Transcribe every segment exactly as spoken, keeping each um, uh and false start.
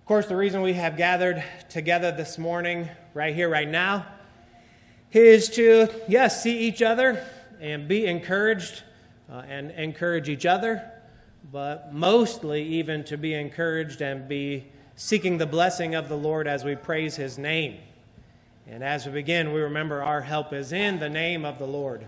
Of course, the reason we have gathered together this morning, right here, right now, is to, yes, see each other and be encouraged uh, and encourage each other, but mostly even to be encouraged and be seeking the blessing of the Lord as we praise His name. And as we begin, we remember our help is in the name of the Lord.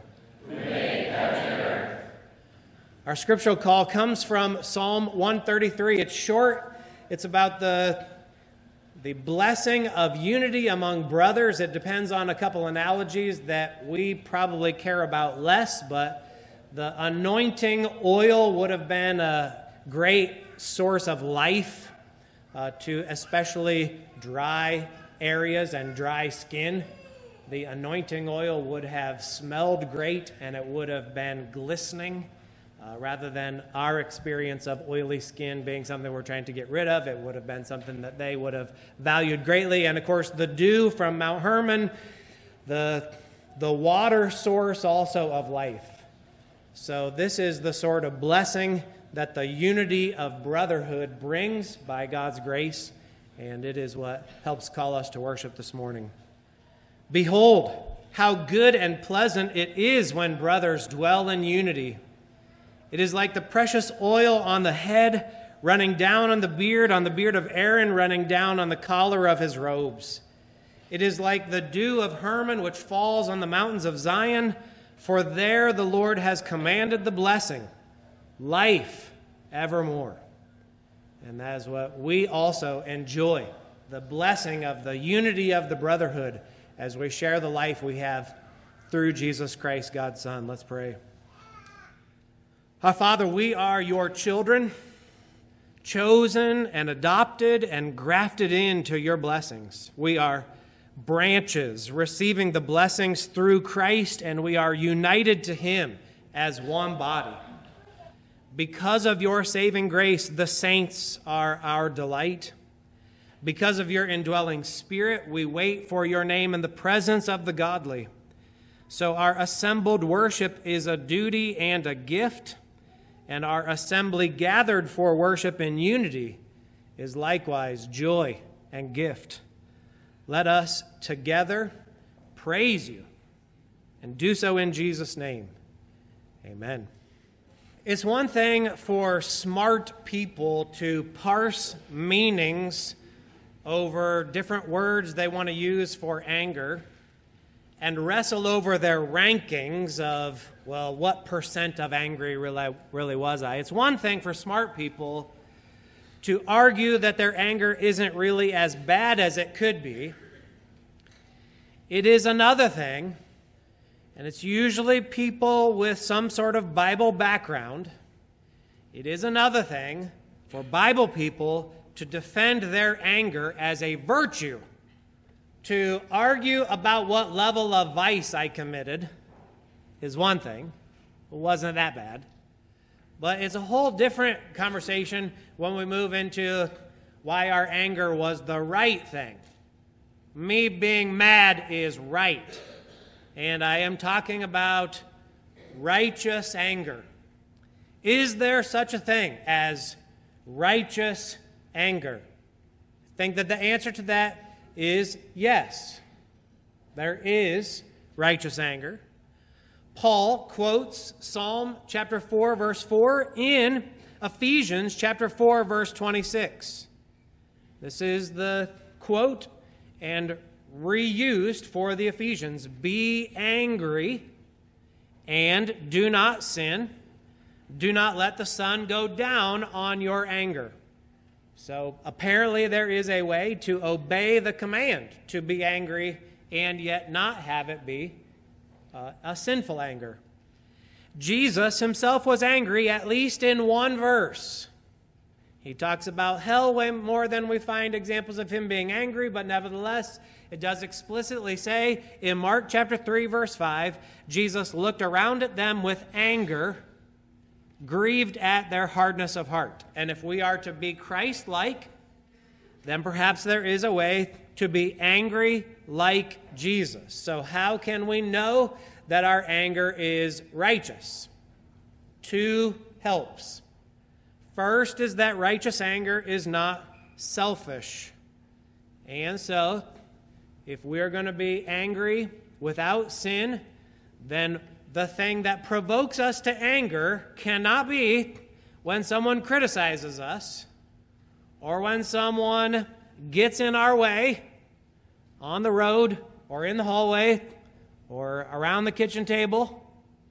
Our scriptural call comes from Psalm one thirty-three. It's short. It's about the, the blessing of unity among brothers. It depends on a couple analogies that we probably care about less, but the anointing oil would have been a great source of life uh, to especially dry areas and dry skin. The anointing oil would have smelled great, and it would have been glistening. Uh, rather than our experience of oily skin being something we're trying to get rid of, it would have been something that they would have valued greatly. And of course, the dew from Mount Hermon, the, the water source also of life. So this is the sort of blessing that the unity of brotherhood brings by God's grace, and it is what helps call us to worship this morning. Behold, how good and pleasant it is when brothers dwell in unity. It is like the precious oil on the head, running down on the beard, on the beard of Aaron, running down on the collar of his robes. It is like the dew of Hermon, which falls on the mountains of Zion, for there the Lord has commanded the blessing, life evermore. And that is what we also enjoy, the blessing of the unity of the brotherhood as we share the life we have through Jesus Christ, God's Son. Let's pray. Our Father, we are your children, chosen and adopted and grafted into your blessings. We are branches receiving the blessings through Christ, and we are united to Him as one body. Because of your saving grace, the saints are our delight. Because of your indwelling Spirit, we wait for your name in the presence of the godly. So our assembled worship is a duty and a gift, and our assembly gathered for worship in unity is likewise joy and gift. Let us together praise you and do so in Jesus' name. Amen. It's one thing for smart people to parse meanings over different words they want to use for anger and wrestle over their rankings of, well, what percent of angry really, really was I? It's one thing for smart people to argue that their anger isn't really as bad as it could be. It is another thing, and it's usually people with some sort of Bible background. It is another thing for Bible people to defend their anger as a virtue. To argue about what level of vice I committed is one thing. It wasn't that bad. But it's a whole different conversation when we move into why our anger was the right thing. Me being mad is right. And I am talking about righteous anger. Is there such a thing as righteous anger? I think that the answer to that is yes. There is righteous anger. Paul quotes Psalm chapter four, verse four in Ephesians chapter four, verse twenty-six. This is the quote and reused for the Ephesians. Be angry and do not sin. Do not let the sun go down on your anger. So apparently there is a way to obey the command to be angry and yet not have it be uh, a sinful anger. Jesus himself was angry at least in one verse. He talks about hell way more than we find examples of him being angry, but nevertheless, it does explicitly say in Mark chapter three, verse five, Jesus looked around at them with anger, grieved at their hardness of heart. And if we are to be Christ-like, then perhaps there is a way to be angry like Jesus. So how can we know that our anger is righteous? Two helps. First is that righteous anger is not selfish. And so, if we're going to be angry without sin, then the thing that provokes us to anger cannot be when someone criticizes us or when someone gets in our way on the road or in the hallway or around the kitchen table,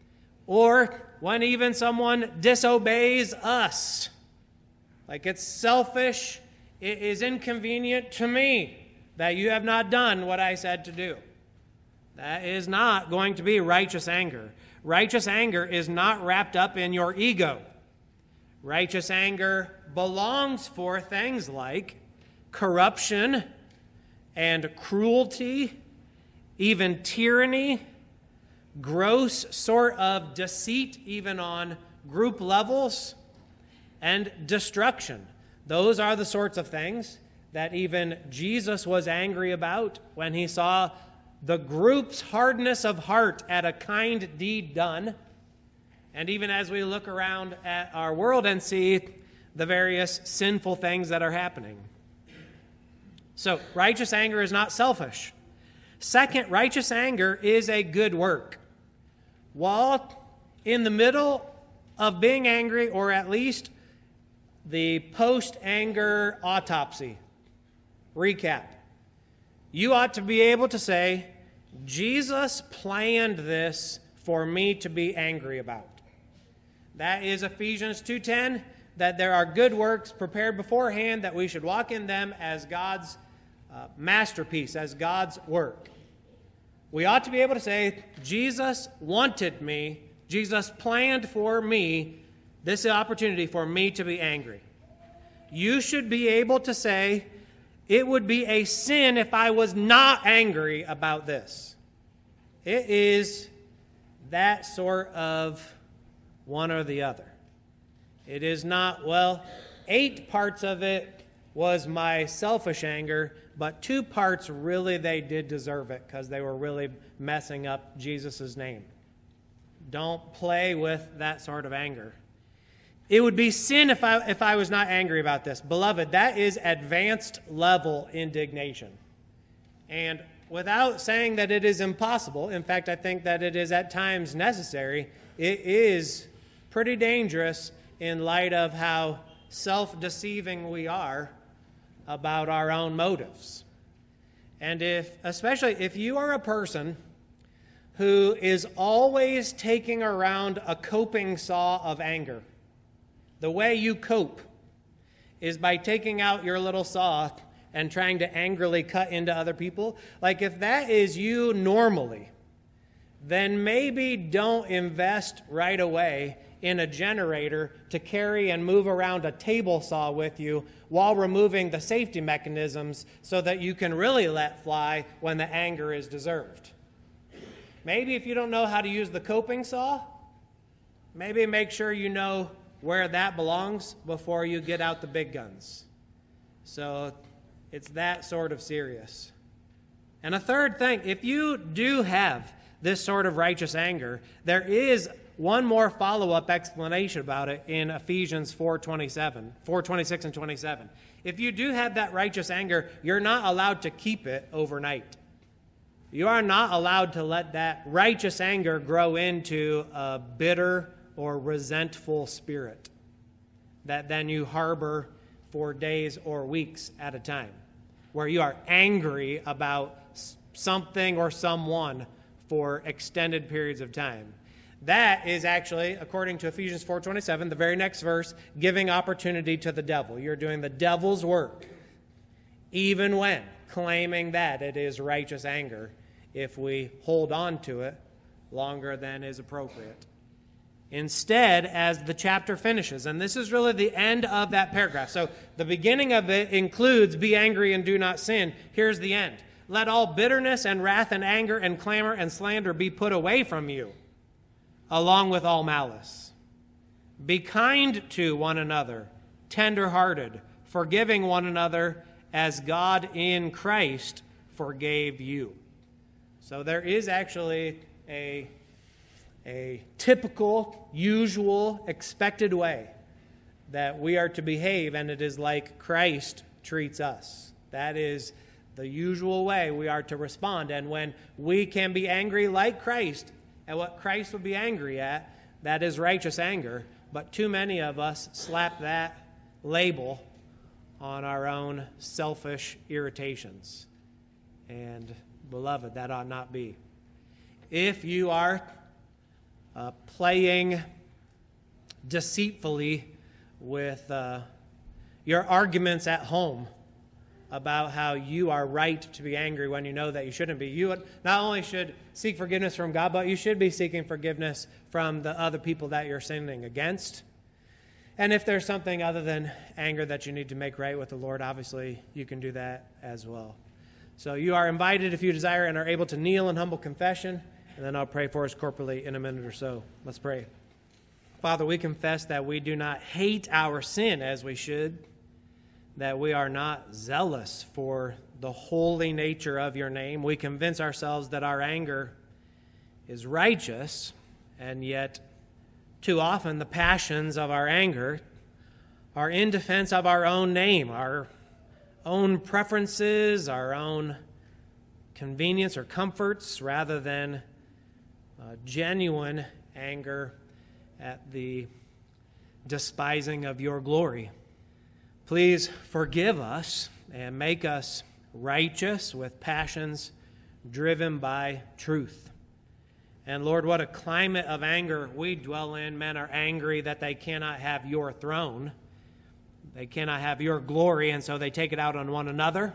or when even someone disobeys us. Like, it's selfish, it is inconvenient to me that you have not done what I said to do. That is not going to be righteous anger. Righteous anger is not wrapped up in your ego. Righteous anger belongs for things like corruption and cruelty, even tyranny, gross sort of deceit, even on group levels, and destruction. Those are the sorts of things that even Jesus was angry about when he saw the group's hardness of heart at a kind deed done. And even as we look around at our world and see the various sinful things that are happening. So, righteous anger is not selfish. Second, righteous anger is a good work. While in the middle of being angry, or at least the post-anger autopsy, recap, you ought to be able to say, Jesus planned this for me to be angry about. That is Ephesians two ten, that there are good works prepared beforehand, that we should walk in them as God's uh, masterpiece, as God's work. We ought to be able to say, Jesus wanted me, Jesus planned for me this opportunity for me to be angry. You should be able to say, it would be a sin if I was not angry about this. It is that sort of one or the other. It is not, well, eight parts of it was my selfish anger, but two parts really they did deserve it because they were really messing up Jesus' name. Don't play with that sort of anger. It would be sin if I if I was not angry about this. Beloved, that is advanced level indignation. And without saying that it is impossible, in fact, I think that it is at times necessary, it is pretty dangerous in light of how self-deceiving we are about our own motives. And if, especially if you are a person who is always taking around a coping saw of anger, the way you cope is by taking out your little saw and trying to angrily cut into other people. Like, if that is you normally, then maybe don't invest right away in a generator to carry and move around a table saw with you while removing the safety mechanisms so that you can really let fly when the anger is deserved. Maybe if you don't know how to use the coping saw, maybe make sure you know where that belongs before you get out the big guns. So it's that sort of serious. And a third thing, if you do have this sort of righteous anger, there is one more follow-up explanation about it in Ephesians four twenty-seven, four twenty-six and twenty-seven. If you do have that righteous anger, you're not allowed to keep it overnight. You are not allowed to let that righteous anger grow into a bitter or resentful spirit that then you harbor for days or weeks at a time, where you are angry about something or someone for extended periods of time. That is actually, according to Ephesians four twenty-seven, the very next verse, giving opportunity to the devil. You're doing the devil's work, even when claiming that it is righteous anger, if we hold on to it longer than is appropriate. Instead, as the chapter finishes, and this is really the end of that paragraph. So the beginning of it includes, be angry and do not sin. Here's the end. Let all bitterness and wrath and anger and clamor and slander be put away from you, along with all malice. Be kind to one another, tender-hearted, forgiving one another as God in Christ forgave you. So there is actually a, a typical, usual, expected way that we are to behave, and it is like Christ treats us. That is the usual way we are to respond. And when we can be angry like Christ at what Christ would be angry at, that is righteous anger. But too many of us slap that label on our own selfish irritations. And, beloved, that ought not be. If you are uh, playing deceitfully with uh, your arguments at home about how you are right to be angry when you know that you shouldn't be, you not only should seek forgiveness from God, but you should be seeking forgiveness from the other people that you're sinning against. And if there's something other than anger that you need to make right with the Lord, obviously you can do that as well. So you are invited, if you desire and are able, to kneel in humble confession, and then I'll pray for us corporately in a minute or so. Let's pray. Father, we confess that we do not hate our sin as we should, that we are not zealous for the holy nature of your name. We convince ourselves that our anger is righteous, and yet too often the passions of our anger are in defense of our own name, our own preferences, our own convenience or comforts, rather than uh, genuine anger at the despising of your glory. Please forgive us and make us righteous with passions driven by truth. And Lord, what a climate of anger we dwell in. Men are angry that they cannot have your throne. They cannot have your glory, and so they take it out on one another.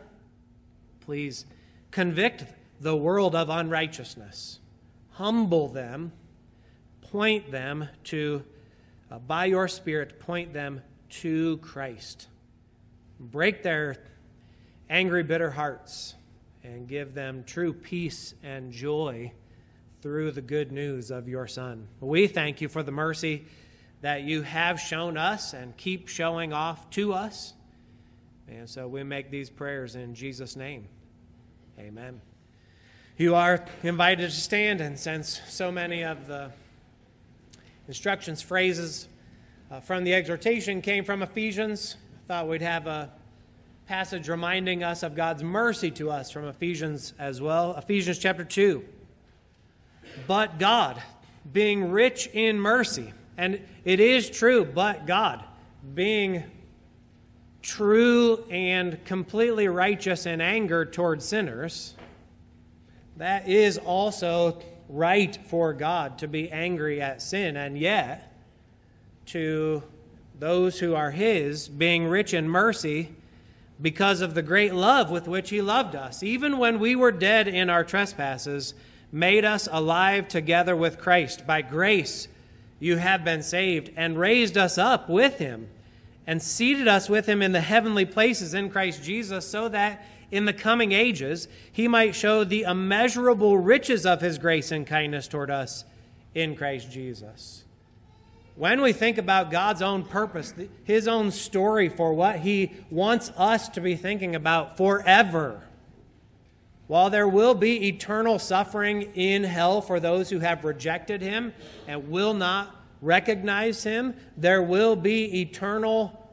Please convict the world of unrighteousness. Humble them. Point them to, uh, by your Spirit, point them to Christ. Break their angry, bitter hearts and give them true peace and joy through the good news of your Son. We thank you for the mercy that you have shown us and keep showing off to us. And so we make these prayers in Jesus' name. Amen. You are invited to stand, and since so many of the instructions, phrases uh, from the exhortation came from Ephesians, I thought we'd have a passage reminding us of God's mercy to us from Ephesians as well. Ephesians chapter two. But God, being rich in mercy, and it is true, but God, being true and completely righteous in anger toward sinners, that is also right for God to be angry at sin, and yet to those who are his, being rich in mercy because of the great love with which he loved us, even when we were dead in our trespasses, made us alive together with Christ. By grace you have been saved, and raised us up with him, and seated us with him in the heavenly places in Christ Jesus, so that in the coming ages he might show the immeasurable riches of his grace and kindness toward us in Christ Jesus. When we think about God's own purpose, his own story for what he wants us to be thinking about forever, while there will be eternal suffering in hell for those who have rejected him and will not recognize him, there will be eternal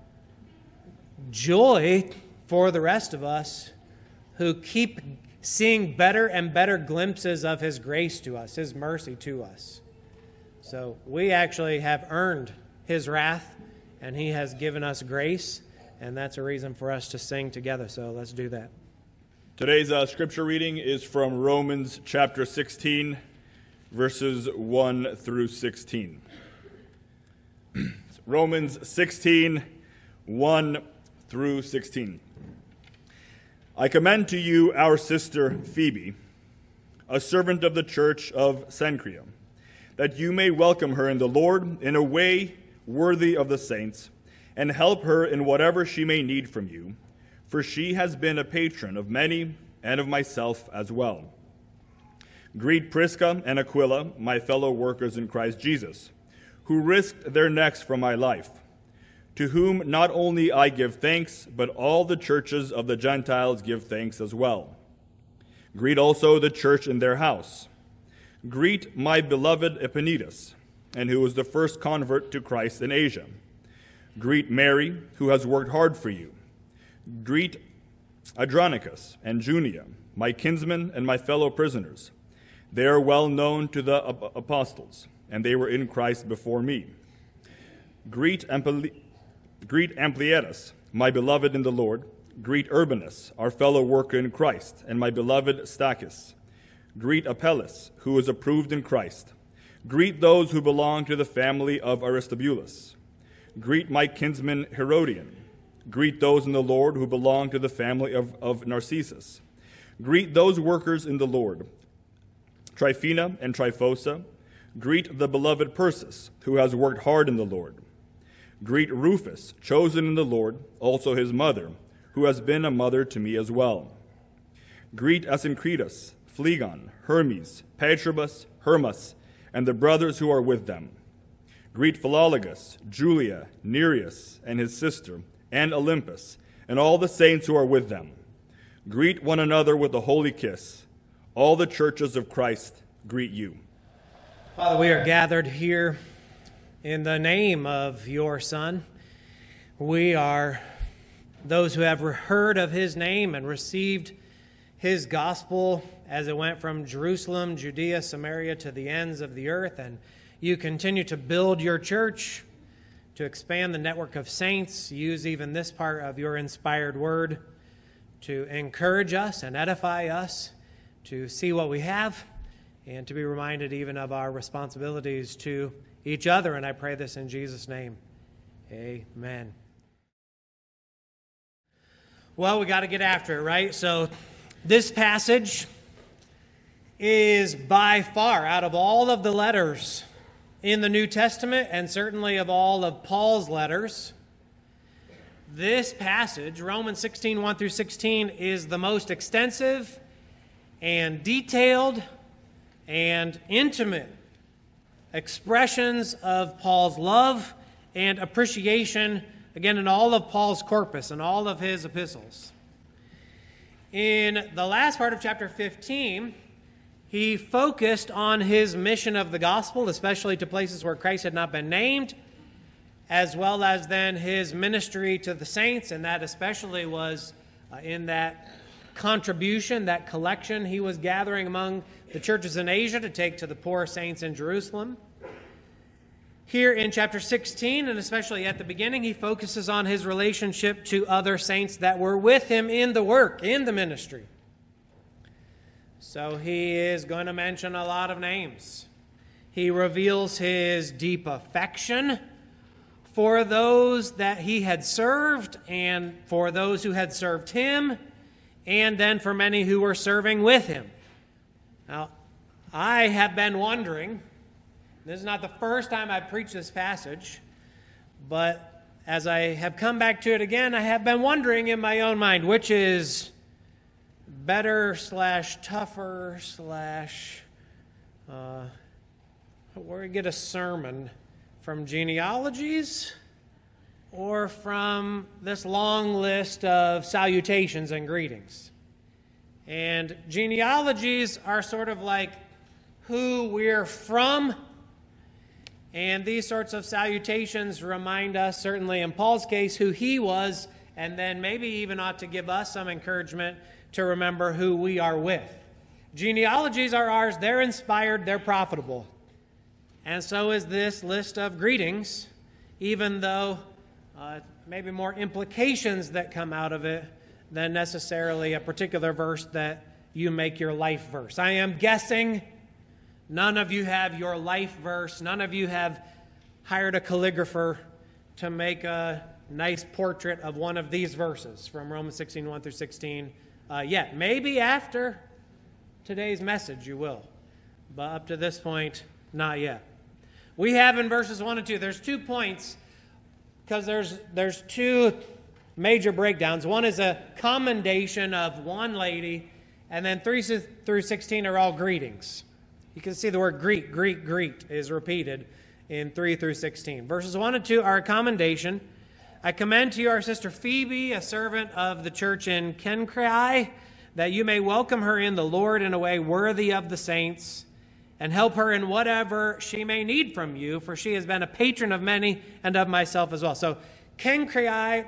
joy for the rest of us who keep seeing better and better glimpses of his grace to us, his mercy to us. So we actually have earned his wrath, and he has given us grace, and that's a reason for us to sing together. So let's do that. Today's uh, scripture reading is from Romans chapter sixteen, verses one through sixteen. Romans sixteen, one through sixteen. I commend to you our sister Phoebe, a servant of the church of Cenchrea, that you may welcome her in the Lord in a way worthy of the saints, and help her in whatever she may need from you, for she has been a patron of many and of myself as well. Greet Prisca and Aquila, my fellow workers in Christ Jesus, who risked their necks for my life, to whom not only I give thanks, but all the churches of the Gentiles give thanks as well. Greet also the church in their house. Greet my beloved Epaenetus, and who was the first convert to Christ in Asia. Greet Mary, who has worked hard for you. Greet Andronicus and Junia, my kinsmen and my fellow prisoners. They are well known to the apostles, and they were in Christ before me. Greet, Ampli- greet Ampliatus, my beloved in the Lord. Greet Urbanus, our fellow worker in Christ, and my beloved Stachys. Greet Apelles, who is approved in Christ. Greet those who belong to the family of Aristobulus. Greet my kinsman Herodian. Greet those in the Lord who belong to the family of, of Narcissus. Greet those workers in the Lord, Tryphena and Tryphosa. Greet the beloved Persis, who has worked hard in the Lord. Greet Rufus, chosen in the Lord, also his mother, who has been a mother to me as well. Greet Asyncritus, Phlegon, Hermes, Patrobas, Hermas, and the brothers who are with them. Greet Philologus, Julia, Nereus, and his sister, and Olympus, and all the saints who are with them. Greet one another with a holy kiss. All the churches of Christ greet you. Father, we are gathered here in the name of your Son. We are those who have heard of his name and received his gospel as it went from Jerusalem, Judea, Samaria to the ends of the earth. And you continue to build your church, to expand the network of saints. Use even this part of your inspired word to encourage us and edify us, to see what we have, and to be reminded even of our responsibilities to each other. And I pray this in Jesus' name. Amen. Well, we got to get after it, right? So this passage is by far, out of all of the letters in the New Testament, and certainly of all of Paul's letters, this passage, Romans sixteen, one through sixteen, is the most extensive and detailed and intimate expressions of Paul's love and appreciation, again, in all of Paul's corpus and all of his epistles. In the last part of chapter fifteen, he focused on his mission of the gospel, especially to places where Christ had not been named, as well as then his ministry to the saints, and that especially was uh, in that contribution, that collection he was gathering among the churches in Asia to take to the poor saints in Jerusalem. Here in chapter sixteen, and especially at the beginning, he focuses on his relationship to other saints that were with him in the work, in the ministry. So he is going to mention a lot of names. He reveals his deep affection for those that he had served, and for those who had served him, and then for many who were serving with him. Now, I have been wondering, this is not the first time I've preached this passage, but as I have come back to it again, I have been wondering in my own mind, which is better slash tougher slash uh, where we get a sermon from genealogies or from this long list of salutations and greetings. And genealogies are sort of like who we're from, and these sorts of salutations remind us, certainly in Paul's case, who he was, and then maybe even ought to give us some encouragement to remember who we are with. Genealogies are ours. They're inspired. They're profitable. And so is this list of greetings, even though uh, maybe more implications that come out of it than necessarily a particular verse that you make your life verse. I am guessing none of you have your life verse. None of you have hired a calligrapher to make a nice portrait of one of these verses from Romans sixteen, one through sixteen. Uh, yet. Maybe after today's message you will. But up to this point, not yet. We have in verses one and two, there's two points, because there's, there's two major breakdowns. One is a commendation of one lady, and then three through sixteen are all greetings. You can see the word greet, greet, greet is repeated in three through sixteen. Verses one and two are a commendation. I commend to you our sister Phoebe, a servant of the church in Cenchreae, that you may welcome her in the Lord in a way worthy of the saints, and help her in whatever she may need from you, for she has been a patron of many and of myself as well. So Cenchreae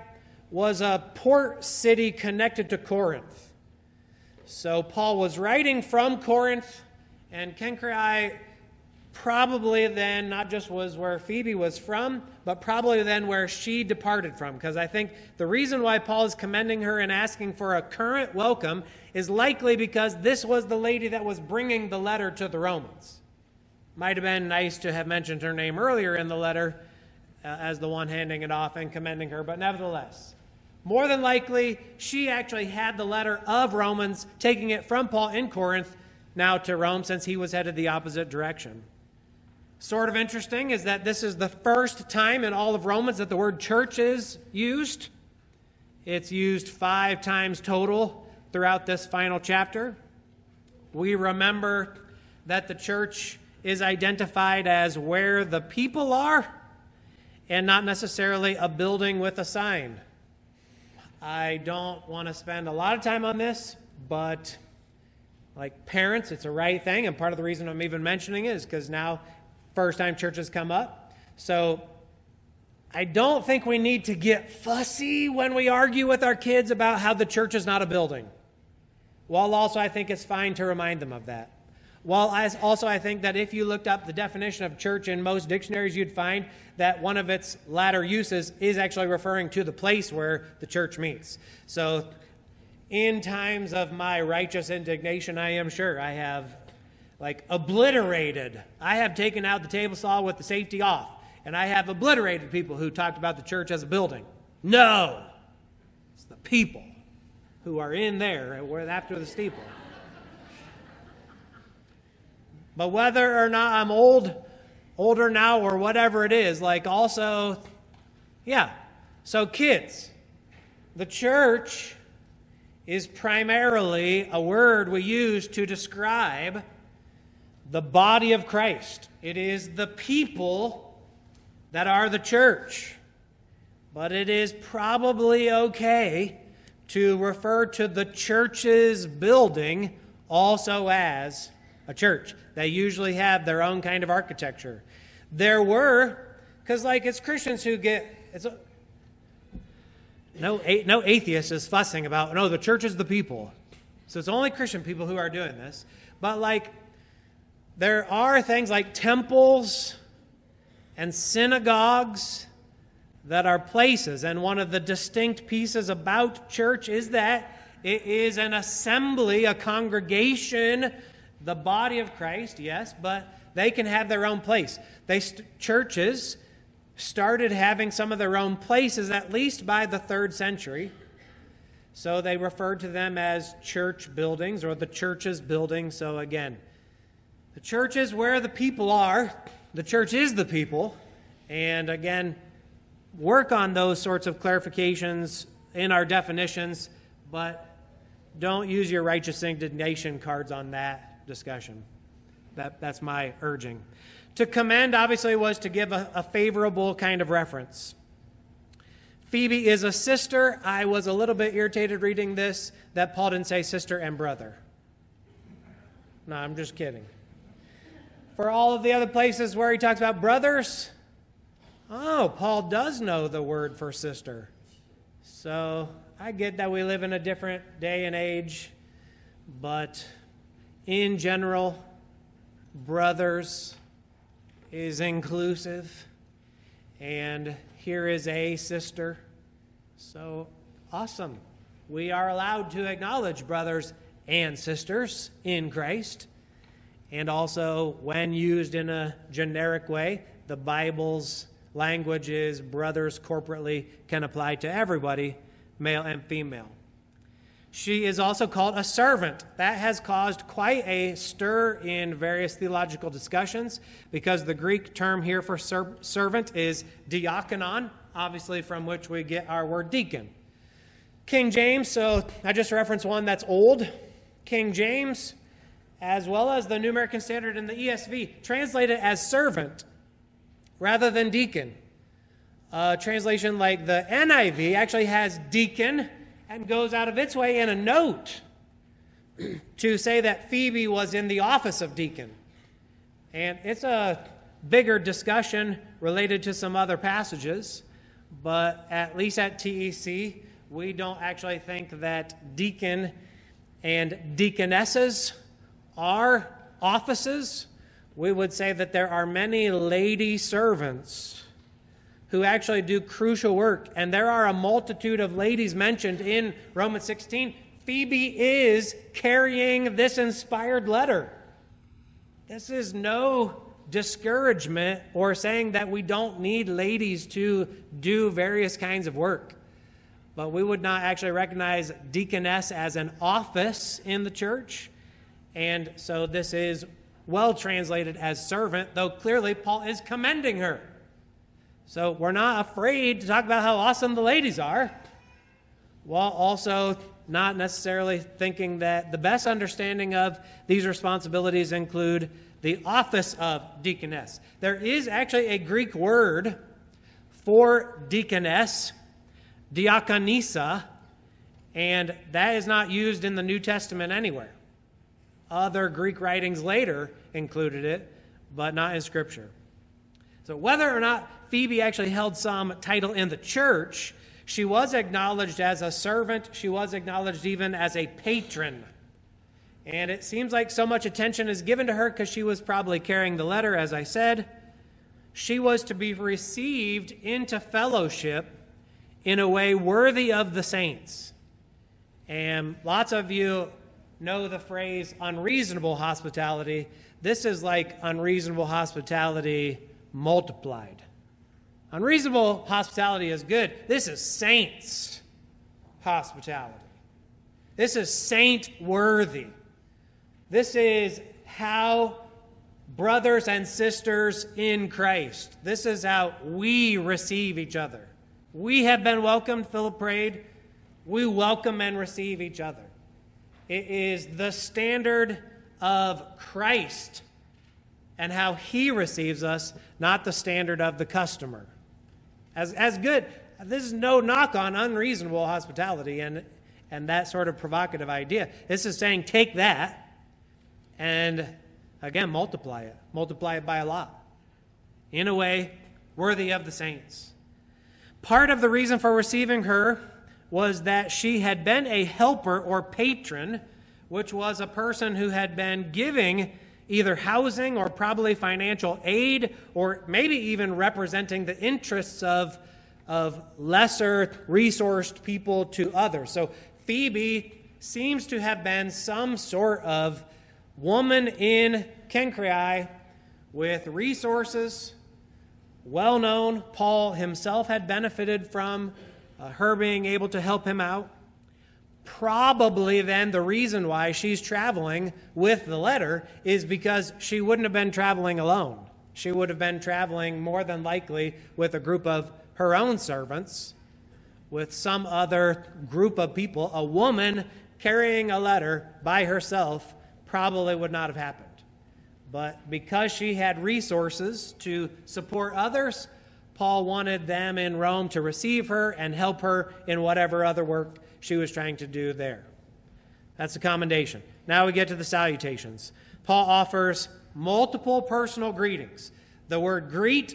was a port city connected to Corinth. So Paul was writing from Corinth, and Cenchreae probably then not just was where Phoebe was from, but probably then where she departed from. Because I think the reason why Paul is commending her and asking for a current welcome is likely because this was the lady that was bringing the letter to the Romans. Might have been nice to have mentioned her name earlier in the letter uh, as the one handing it off and commending her, but nevertheless, more than likely, she actually had the letter of Romans, taking it from Paul in Corinth now to Rome, since he was headed the opposite direction. Sort of interesting is that this is the first time in all of Romans that the word church is used. It's used five times total throughout this final chapter. We remember that the church is identified as where the people are and not necessarily a building with a sign. I don't want to spend a lot of time on this, but like parents, it's a right thing, and part of the reason I'm even mentioning it is because now first time churches come up. So I don't think we need to get fussy when we argue with our kids about how the church is not a building. While also I think it's fine to remind them of that. While I also I think that if you looked up the definition of church in most dictionaries, you'd find that one of its latter uses is actually referring to the place where the church meets. So in times of my righteous indignation, I am sure I have like obliterated. I have taken out the table saw with the safety off, and I have obliterated people who talked about the church as a building. No, it's the people who are in there after the steeple. But whether or not I'm old, older now or whatever it is, like also, yeah. So kids, the church is primarily a word we use to describe the body of Christ. It is the people that are the church. But it is probably okay to refer to the church's building also as a church. They usually have their own kind of architecture. There were, because like it's Christians who get, it's a, no, no atheist is fussing about, no, the church is the people. So it's only Christian people who are doing this. But like, there are things like temples and synagogues that are places. And one of the distinct pieces about church is that it is an assembly, a congregation, the body of Christ, yes, but they can have their own place. They st- churches started having some of their own places at least by the third century. So they referred to them as church buildings or the church's building. So again, the church is where the people are. The church is the people. And again, work on those sorts of clarifications in our definitions, but don't use your righteous indignation cards on that discussion. That, that's my urging. To commend, obviously, was to give a, a favorable kind of reference. Phoebe is a sister. I was a little bit irritated reading this that Paul didn't say sister and brother. No, I'm just kidding. For all of the other places where he talks about brothers, oh, Paul does know the word for sister. So I get that we live in a different day and age, but in general, brothers is inclusive, and here is a sister. So awesome. We are allowed to acknowledge brothers and sisters in Christ, and also when used in a generic way, the Bible's language is brothers corporately can apply to everybody, male and female. She is also called a servant. That has caused quite a stir in various theological discussions because the Greek term here for ser- servant is diakonon, obviously from which we get our word deacon. King James, so I just referenced one that's old. King James, as well as the New American Standard and the E S V, translate it as servant rather than deacon. A translation like the N I V actually has deacon and goes out of its way in a note to say that Phoebe was in the office of deacon. And it's a bigger discussion related to some other passages, but at least at T E C, we don't actually think that deacon and deaconesses are offices. We would say that there are many lady servants who actually do crucial work, and there are a multitude of ladies mentioned in Romans sixteen. Phoebe is carrying this inspired letter. This is no discouragement or saying that we don't need ladies to do various kinds of work. But we would not actually recognize deaconess as an office in the church. And so this is well translated as servant, though clearly Paul is commending her. So we're not afraid to talk about how awesome the ladies are, while also not necessarily thinking that the best understanding of these responsibilities include the office of deaconess. There is actually a Greek word for deaconess, diakonisa, and that is not used in the New Testament anywhere. Other Greek writings later included it, but not in Scripture. So whether or not Phoebe actually held some title in the church, she was acknowledged as a servant. She was acknowledged even as a patron. And it seems like so much attention is given to her because she was probably carrying the letter, as I said. She was to be received into fellowship in a way worthy of the saints. And lots of you know the phrase unreasonable hospitality. This is like unreasonable hospitality multiplied. Unreasonable hospitality is good. This is saints hospitality. This is saint-worthy. This is how brothers and sisters in Christ, this is how we receive each other. We have been welcomed, Philip prayed. We welcome and receive each other. It is the standard of Christ and how he receives us, not the standard of the customer. As, as good, this is no knock on unreasonable hospitality and, and that sort of provocative idea. This is saying take that and, again, multiply it. Multiply it by a lot in a way worthy of the saints. Part of the reason for receiving her was that she had been a helper or patron, which was a person who had been giving either housing or probably financial aid, or maybe even representing the interests of, of lesser resourced people to others. So Phoebe seems to have been some sort of woman in Cenchreae with resources, well-known. Paul himself had benefited from uh, her being able to help him out. Probably then the reason why she's traveling with the letter is because she wouldn't have been traveling alone. She would have been traveling more than likely with a group of her own servants, with some other group of people. A woman carrying a letter by herself probably would not have happened. But because she had resources to support others, Paul wanted them in Rome to receive her and help her in whatever other work she was trying to do there. That's the commendation. Now we get to the salutations. Paul offers multiple personal greetings. The word greet,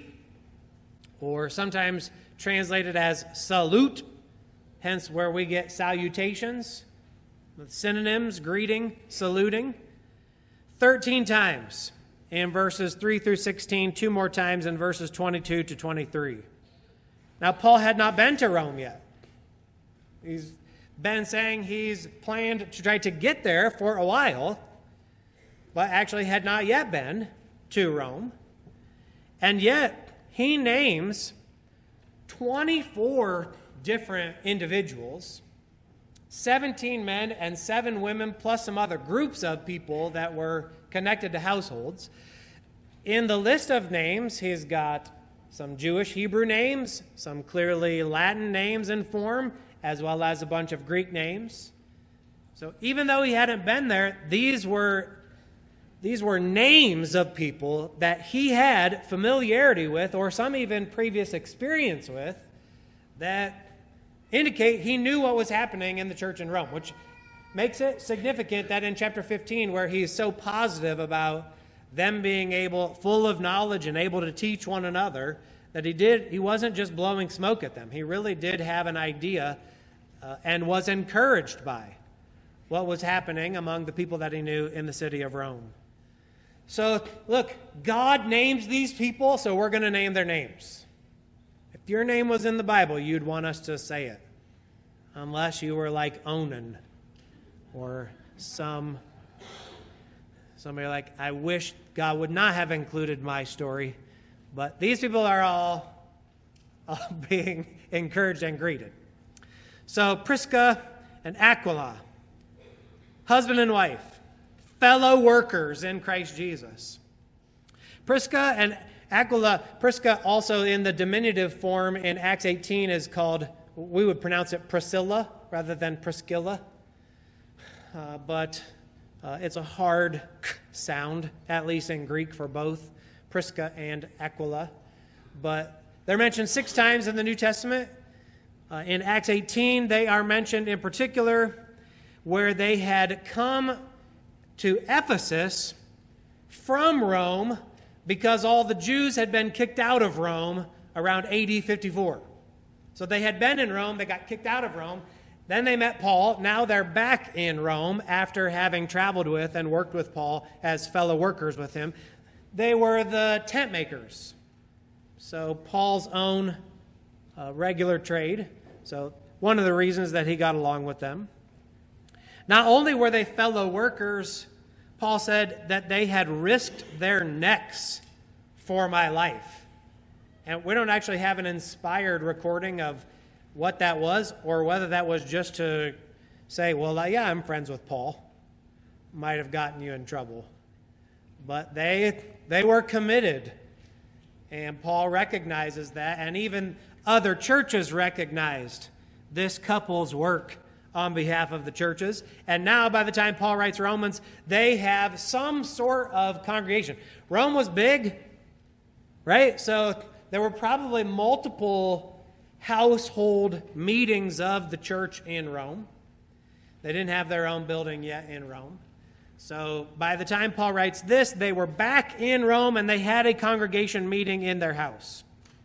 or sometimes translated as salute, hence where we get salutations, with synonyms, greeting, saluting, thirteen times in verses three through sixteen, two more times in verses twenty-two to twenty-three. Now, Paul had not been to Rome yet. He's been saying he's planned to try to get there for a while, but actually had not yet been to Rome. And yet, he names twenty-four different individuals, seventeen men and seven women, plus some other groups of people that were connected to households. In the list of names, he's got some Jewish Hebrew names, some clearly Latin names in form, as well as a bunch of Greek names. So even though he hadn't been there, these were, these were names of people that he had familiarity with, or some even previous experience with, that indicate he knew what was happening in the church in Rome, which makes it significant that in chapter fifteen, where he's so positive about them being able, full of knowledge and able to teach one another, that he did, he wasn't just blowing smoke at them. He really did have an idea uh, and was encouraged by what was happening among the people that he knew in the city of Rome. So, look, God names these people, so we're going to name their names. If your name was in the Bible, you'd want us to say it. Unless you were like Onan or some somebody like, I wish God would not have included my story, but these people are all, all being encouraged and greeted. So Prisca and Aquila, husband and wife, fellow workers in Christ Jesus. Prisca and Aquila, Prisca also in the diminutive form in Acts eighteen is called, we would pronounce it Priscilla rather than Priscilla. Uh, but uh, it's a hard sound, at least in Greek for both Prisca and Aquila. But they're mentioned six times in the New Testament. Uh, in Acts eighteen, they are mentioned in particular where they had come to Ephesus from Rome because all the Jews had been kicked out of Rome around A D fifty-four. So they had been in Rome, they got kicked out of Rome, then they met Paul, now they're back in Rome after having traveled with and worked with Paul as fellow workers with him. They were the tent makers, so Paul's own uh, regular trade, so one of the reasons that he got along with them. Not only were they fellow workers, Paul said that they had risked their necks for my life. And we don't actually have an inspired recording of what that was or whether that was just to say, well, yeah, I'm friends with Paul. Might have gotten you in trouble. But they they were committed. And Paul recognizes that. And even other churches recognized this couple's work on behalf of the churches. And now, by the time Paul writes Romans, they have some sort of congregation. Rome was big, right? So there were probably multiple household meetings of the church in Rome. They didn't have their own building yet in Rome. So by the time Paul writes this, they were back in Rome and they had a congregation meeting in their house.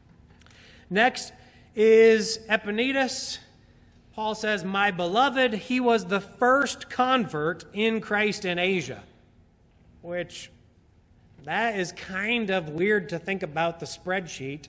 Next is Epaenetus. Paul says, my beloved, he was the first convert in Christ in Asia, which that is kind of weird to think about the spreadsheet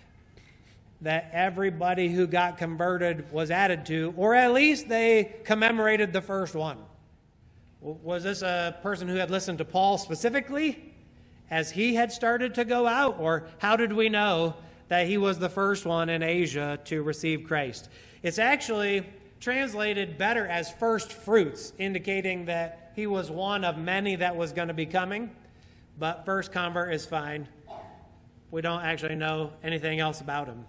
that everybody who got converted was added to, or at least they commemorated the first one. Was this a person who had listened to Paul specifically as he had started to go out, or how did we know that he was the first one in Asia to receive Christ? It's actually translated better as first fruits, indicating that he was one of many that was going to be coming. But first convert is fine. We don't actually know anything else about him.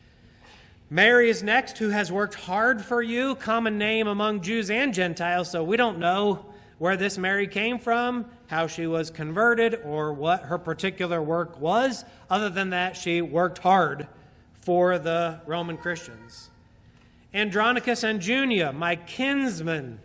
Mary is next, who has worked hard for you, common name among Jews and Gentiles, so we don't know where this Mary came from, how she was converted, or what her particular work was, other than that she worked hard for the Roman Christians. Andronicus and Junia, my kinsmen,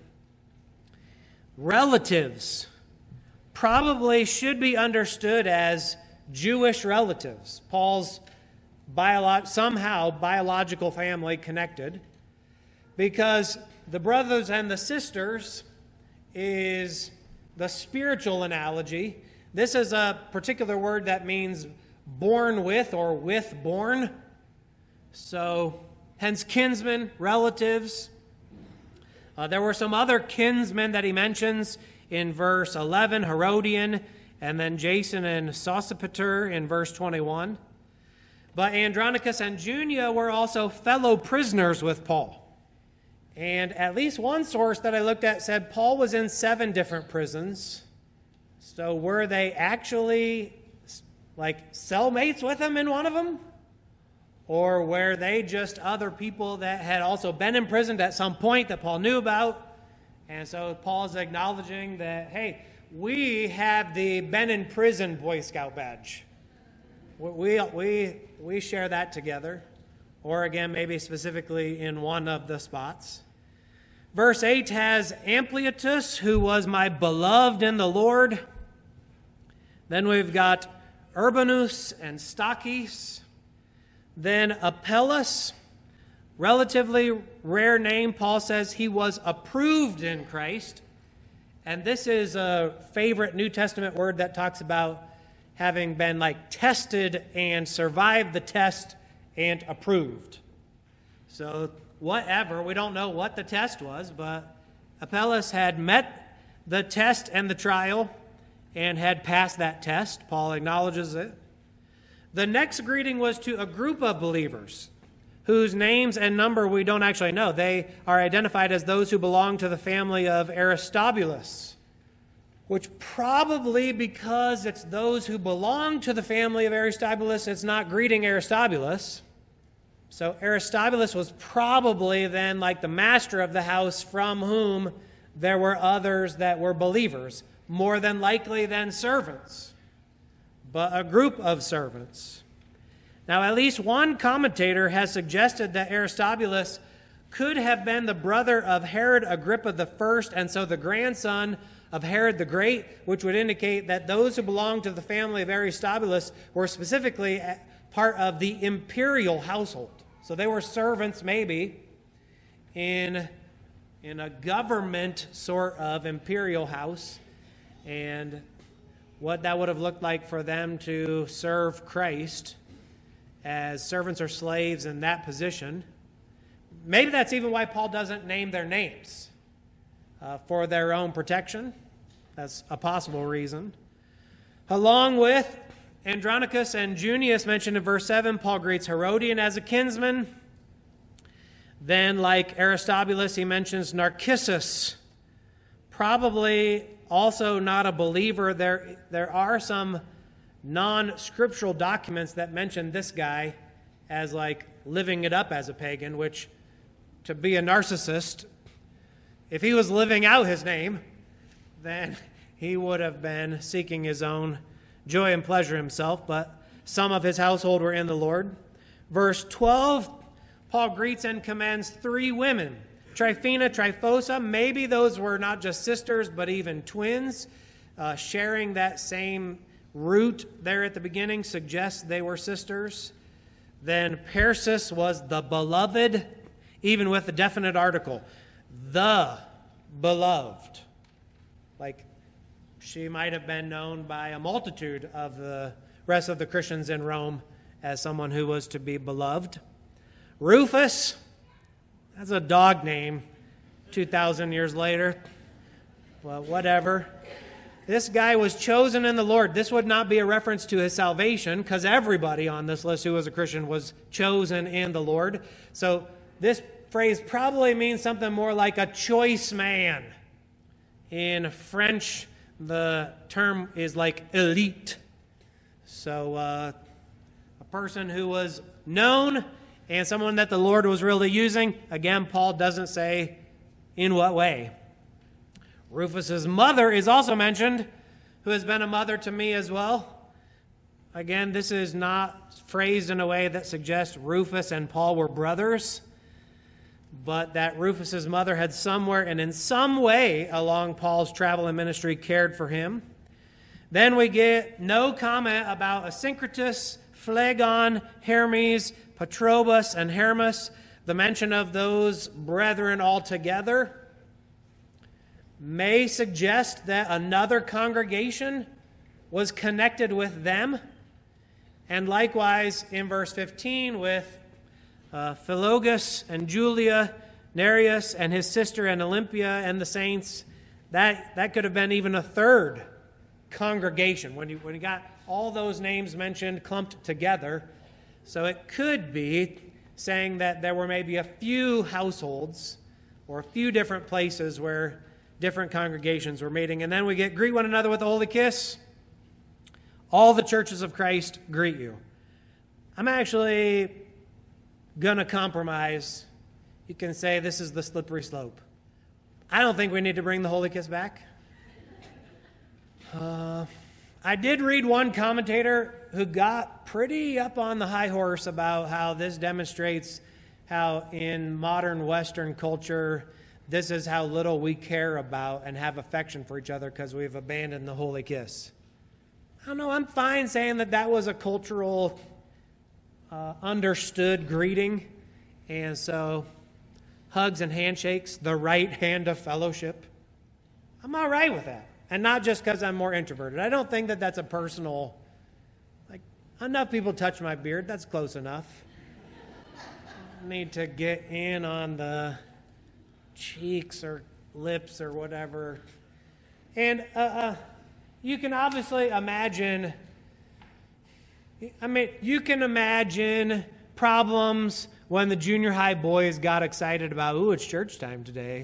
relatives, probably should be understood as Jewish relatives. Paul's biolo- somehow biological family connected, because the brothers and the sisters is the spiritual analogy. This is a particular word that means born with or with born. So, hence kinsmen, relatives. Uh, there were some other kinsmen that he mentions in verse eleven, Herodian, and then Jason and Sosipater in verse twenty-one. But Andronicus and Junia were also fellow prisoners with Paul. And at least one source that I looked at said Paul was in seven different prisons. So were they actually like cellmates with him in one of them? Or were they just other people that had also been imprisoned at some point that Paul knew about? And so Paul's acknowledging that, hey, we have the been in prison Boy Scout badge. We, we, we share that together. Or again, maybe specifically in one of the spots. Verse eight has Ampliatus, who was my beloved in the Lord. Then we've got Urbanus and Stachys. Then Apelles, relatively rare name. Paul says he was approved in Christ. And this is a favorite New Testament word that talks about having been like tested and survived the test and approved. So whatever, we don't know what the test was, but Apelles had met the test and the trial and had passed that test. Paul acknowledges it. The next greeting was to a group of believers whose names and number we don't actually know. They are identified as those who belong to the family of Aristobulus, which probably because it's those who belong to the family of Aristobulus, it's not greeting Aristobulus. So Aristobulus was probably then like the master of the house from whom there were others that were believers, more than likely than servants, but a group of servants. Now, at least one commentator has suggested that Aristobulus could have been the brother of Herod Agrippa the First, and so the grandson of Herod the Great, which would indicate that those who belonged to the family of Aristobulus were specifically part of the imperial household. So they were servants, maybe, in, in a government sort of imperial house, and what that would have looked like for them to serve Christ as servants or slaves in that position. Maybe that's even why Paul doesn't name their names, uh, for their own protection. That's a possible reason. Along with Andronicus and Junius mentioned in verse seven, Paul greets Herodian as a kinsman. Then, like Aristobulus, he mentions Narcissus, probably also not a believer. There, there are some non-scriptural documents that mention this guy as like living it up as a pagan, which to be a narcissist, if he was living out his name, then he would have been seeking his own joy and pleasure himself, but some of his household were in the Lord. Verse twelve, Paul greets and commends three women, Tryphena, Tryphosa. Maybe those were not just sisters, but even twins, uh, sharing that same root there at the beginning suggests they were sisters. Then Persis was the beloved, even with a definite article. The beloved. Like she might have been known by a multitude of the rest of the Christians in Rome as someone who was to be beloved. Rufus, that's a dog name two thousand years later. Well, whatever. This guy was chosen in the Lord. This would not be a reference to his salvation, because everybody on this list who was a Christian was chosen in the Lord. So this phrase probably means something more like a choice man. In French, the term is like elite. So uh, a person who was known and someone that the Lord was really using. Again, Paul doesn't say in what way. Rufus's mother is also mentioned, who has been a mother to me as well. Again, this is not phrased in a way that suggests Rufus and Paul were brothers, but that Rufus's mother had somewhere and in some way along Paul's travel and ministry cared for him. Then we get no comment about Asyncritus, Phlegon, Hermes, Patrobas, and Hermas. The mention of those brethren altogether may suggest that another congregation was connected with them. And likewise in verse fifteen with uh, Philogus and Julia, Nereus and his sister and Olympia and the saints, that, that could have been even a third congregation when you, when you got all those names mentioned clumped together. So it could be saying that there were maybe a few households or a few different places where different congregations were meeting. And then we get greet one another with a holy kiss. All the churches of Christ greet you. I'm actually going to compromise. You can say this is the slippery slope. I don't think we need to bring the holy kiss back. Uh, I did read one commentator who got pretty up on the high horse about how this demonstrates how in modern Western culture, this is how little we care about and have affection for each other because we've abandoned the holy kiss. I don't know, I'm fine saying that that was a cultural uh, understood greeting. And so hugs and handshakes, the right hand of fellowship. I'm all right with that. And not just because I'm more introverted. I don't think that that's a personal, like, enough people touch my beard. That's close enough. I need to get in on the cheeks or lips or whatever. And uh, uh, you can obviously imagine, I mean, you can imagine problems when the junior high boys got excited about, ooh, it's church time today.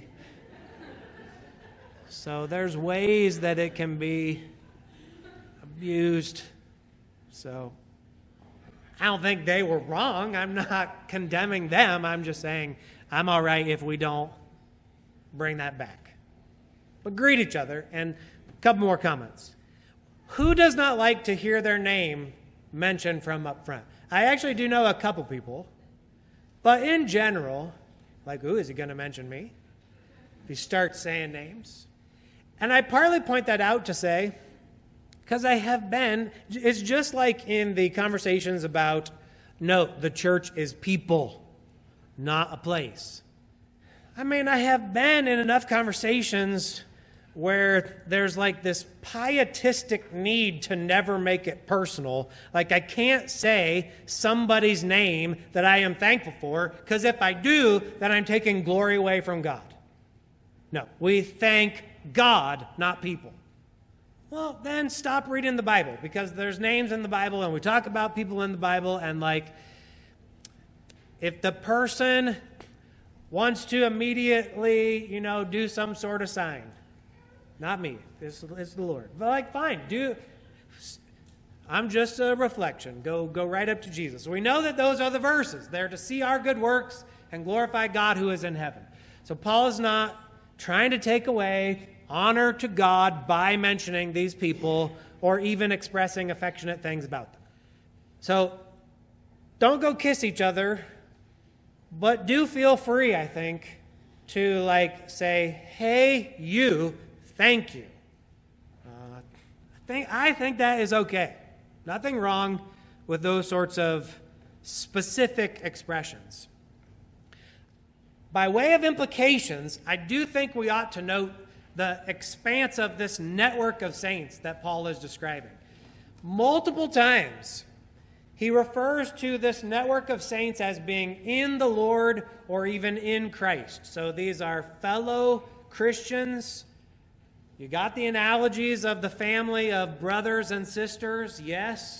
So there's ways that it can be abused. So I don't think they were wrong. I'm not condemning them. I'm just saying I'm all right if we don't bring that back. But greet each other. And a couple more comments. Who does not like to hear their name mentioned from up front? I actually do know a couple people. But in general, like, ooh, is he going to mention me? If he starts saying names. And I partly point that out to say, because I have been, it's just like in the conversations about, no, the church is people, not a place. I mean, I have been in enough conversations where there's like this pietistic need to never make it personal. Like, I can't say somebody's name that I am thankful for, because if I do, then I'm taking glory away from God. No, we thank God, not people. Well, then stop reading the Bible, because there's names in the Bible, and we talk about people in the Bible, and like, if the person wants to immediately, you know, do some sort of sign, not me, it's, it's the Lord. But like, fine, do. I'm just a reflection. Go, go right up to Jesus. We know that those are the verses. They're to see our good works and glorify God who is in heaven. So Paul is not trying to take away honor to God by mentioning these people or even expressing affectionate things about them. So don't go kiss each other, but do feel free, I think, to like say, hey, you, thank you. Uh, I think I think that is okay. Nothing wrong with those sorts of specific expressions. By way of implications, I do think we ought to note the expanse of this network of saints that Paul is describing. Multiple times, he refers to this network of saints as being in the Lord or even in Christ. So these are fellow Christians. You got the analogies of the family of brothers and sisters, yes.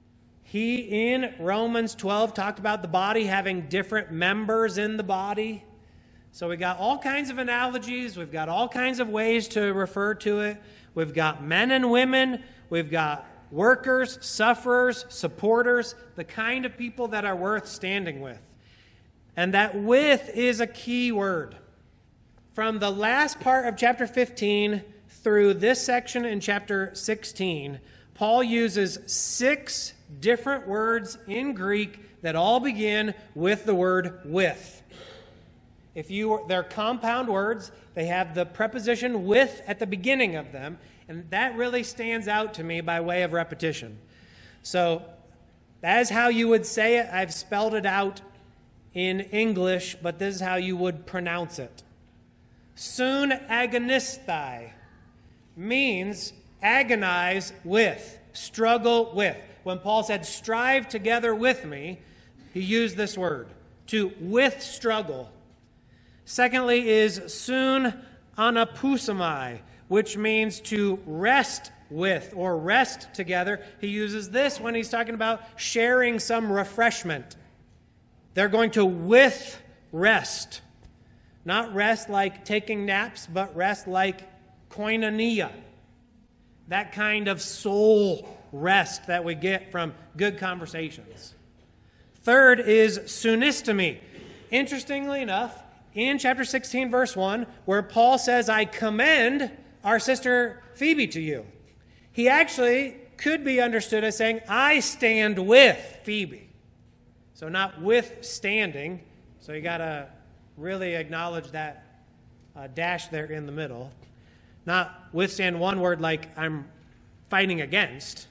He, in Romans twelve, talked about the body having different members in the body. So we got all kinds of analogies. We've got all kinds of ways to refer to it. We've got men and women. We've got workers, sufferers, supporters, the kind of people that are worth standing with. And that with is a key word. From the last part of chapter fifteen through this section in chapter sixteen, Paul uses six different words in Greek that all begin with the word with. If you, they're compound words. They have the preposition with at the beginning of them, and that really stands out to me by way of repetition. So that is how you would say it. I've spelled it out in English, but this is how you would pronounce it. Sun agonistai means agonize with, struggle with. When Paul said, strive together with me, he used this word, to with struggle. Secondly is sun anapusamai, which means to rest with or rest together. He uses this when he's talking about sharing some refreshment. They're going to with rest. Not rest like taking naps, but rest like koinonia. That kind of soul rest that we get from good conversations. Third is sunistomy. Interestingly enough, in chapter sixteen, verse one, where Paul says, I commend our sister Phoebe to you, he actually could be understood as saying, I stand with Phoebe. So not withstanding. So you got to really acknowledge that uh, dash there in the middle. Not withstand one word like I'm fighting against,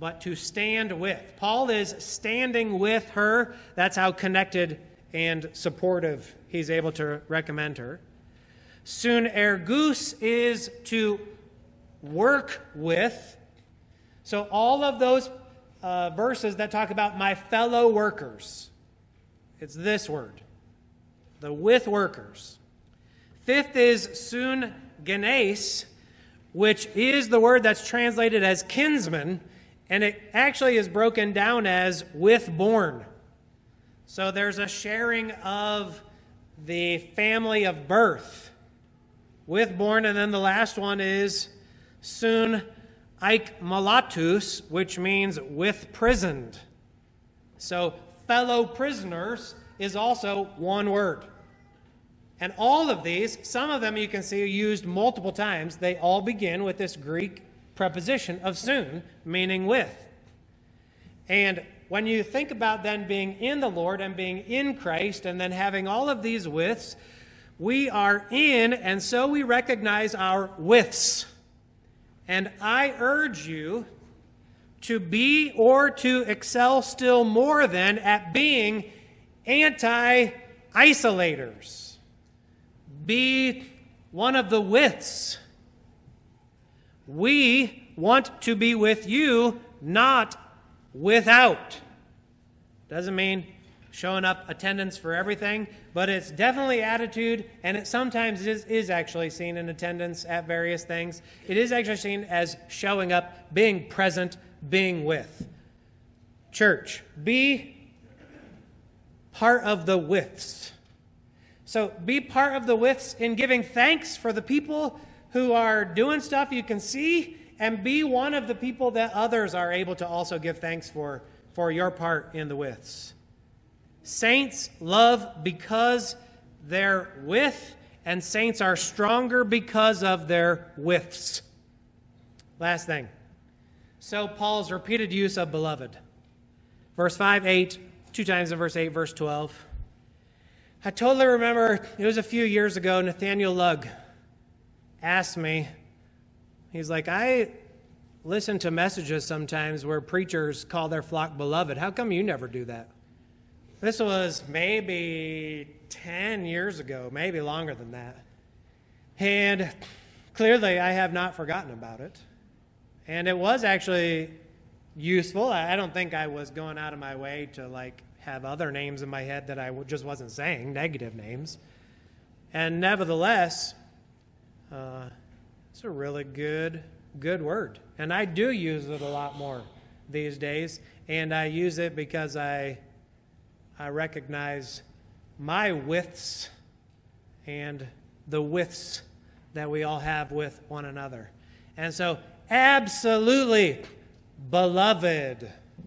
but to stand with. Paul is standing with her. That's how connected and supportive he's able to recommend her. Sun ergus is to work with. So all of those uh, verses that talk about my fellow workers, it's this word, the with workers. Fifth is sun genes, which is the word that's translated as kinsman, and it actually is broken down as with born. So there's a sharing of the family of birth with born, and then the last one is sun aikmalatus, which means with prisoned. So fellow prisoners is also one word. And all of these, some of them you can see are used multiple times. They all begin with this Greek preposition of sun, meaning with. And when you think about then being in the Lord and being in Christ and then having all of these withs, we are in, and so we recognize our withs. And I urge you to be or to excel still more than at being anti-isolators. Be one of the withs. We want to be with you, not without. Doesn't mean showing up attendance for everything, but it's definitely attitude, and it sometimes is, is actually seen in attendance at various things. It is actually seen as showing up, being present, being with. Church, be part of the withs. So be part of the withs in giving thanks for the people who are doing stuff you can see, and be one of the people that others are able to also give thanks for, for your part in the withs. Saints love because they're with, and saints are stronger because of their withs. Last thing. So Paul's repeated use of beloved. Verse five, eight, two times in verse eight, verse twelve. I totally remember, it was a few years ago, Nathaniel Lugg asked me, he's like, I listen to messages sometimes where preachers call their flock beloved. How come you never do that? This was maybe ten years ago, maybe longer than that. And clearly I have not forgotten about it. And it was actually useful. I don't think I was going out of my way to like have other names in my head that I just wasn't saying, negative names. And nevertheless, uh, it's a really good, good word. And I do use it a lot more these days. And I use it because I... I recognize my withs and the withs that we all have with one another. And so, absolutely, beloved,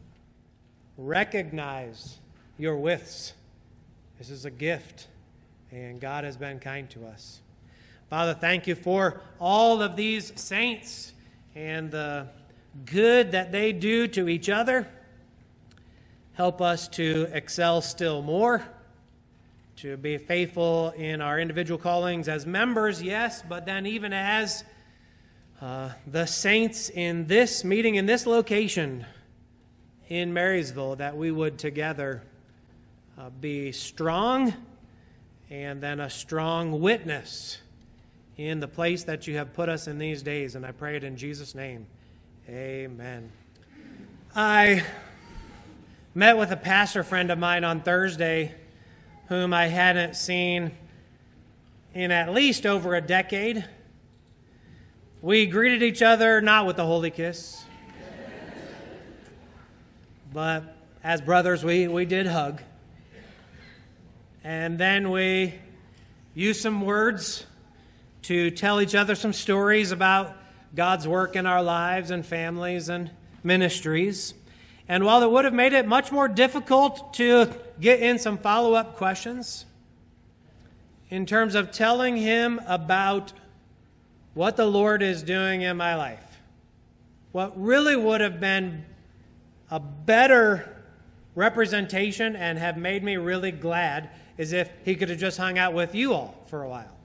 recognize your withs. This is a gift, and God has been kind to us. Father, thank you for all of these saints and the good that they do to each other. Help us to excel still more, to be faithful in our individual callings as members, yes, but then even as uh, the saints in this meeting, in this location in Marysville, that we would together uh, be strong and then a strong witness in the place that you have put us in these days. And I pray it in Jesus' name. Amen. I met with a pastor friend of mine on Thursday whom I hadn't seen in at least over a decade. We greeted each other not with the holy kiss, but as brothers we, we did hug. And then we used some words to tell each other some stories about God's work in our lives and families and ministries. And while it would have made it much more difficult to get in some follow-up questions in terms of telling him about what the Lord is doing in my life, what really would have been a better representation and have made me really glad is if he could have just hung out with you all for a while.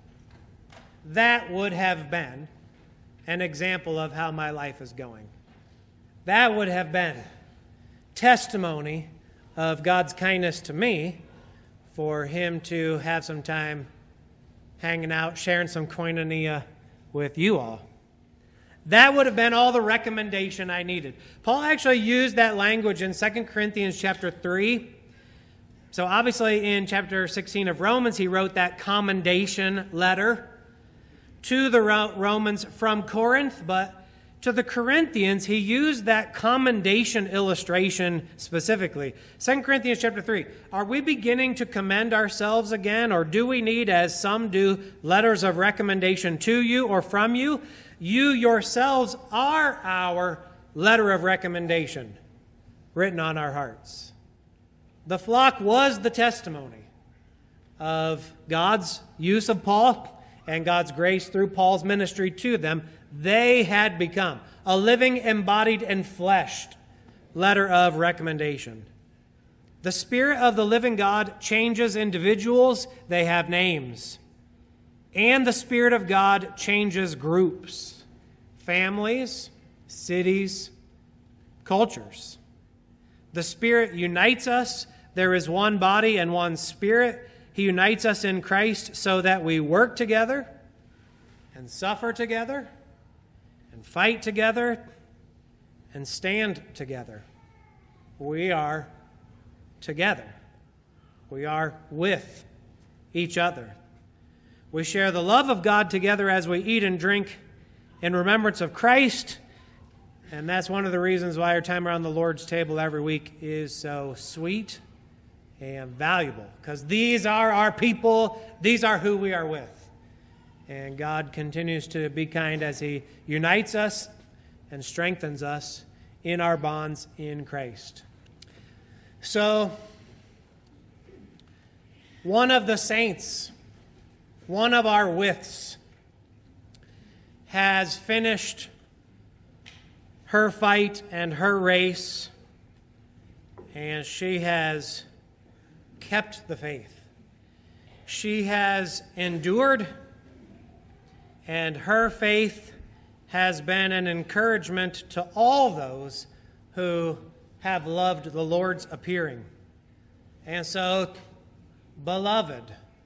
That would have been an example of how my life is going. That would have been testimony of God's kindness to me for him to have some time hanging out, sharing some koinonia with you all. That would have been all the recommendation I needed. Paul actually used that language in Second Corinthians chapter three. So obviously in chapter sixteen of Romans, he wrote that commendation letter to the Romans from Corinth, but to the Corinthians, he used that commendation illustration specifically. Second Corinthians chapter three, are we beginning to commend ourselves again, or do we need, as some do, letters of recommendation to you or from you? You yourselves are our letter of recommendation written on our hearts. The flock was the testimony of God's use of Paul and God's grace through Paul's ministry to them. They had become a living, embodied, and fleshed letter of recommendation. The Spirit of the living God changes individuals. They have names. And the Spirit of God changes groups, families, cities, cultures. The Spirit unites us. There is one body and one Spirit. He unites us in Christ so that we work together and suffer together and fight together and stand together. We are together. We are with each other. We share the love of God together as we eat and drink in remembrance of Christ. And that's one of the reasons why our time around the Lord's table every week is so sweet and valuable. Because these are our people. These are who we are with. And God continues to be kind as He unites us and strengthens us in our bonds in Christ. So, one of the saints, one of our withs, has finished her fight and her race, and she has kept the faith. She has endured, and her faith has been an encouragement to all those who have loved the Lord's appearing. And so, beloved,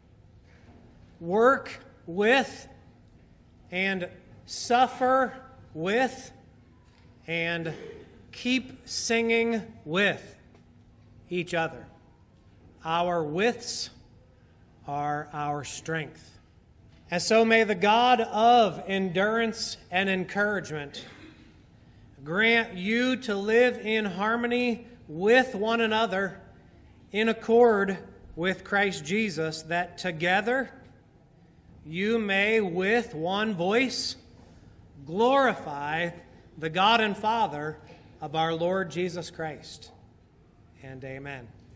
work with and suffer with and keep singing with each other. Our withs are our strength. And so may the God of endurance and encouragement grant you to live in harmony with one another in accord with Christ Jesus, that together you may with one voice glorify the God and Father of our Lord Jesus Christ. And amen.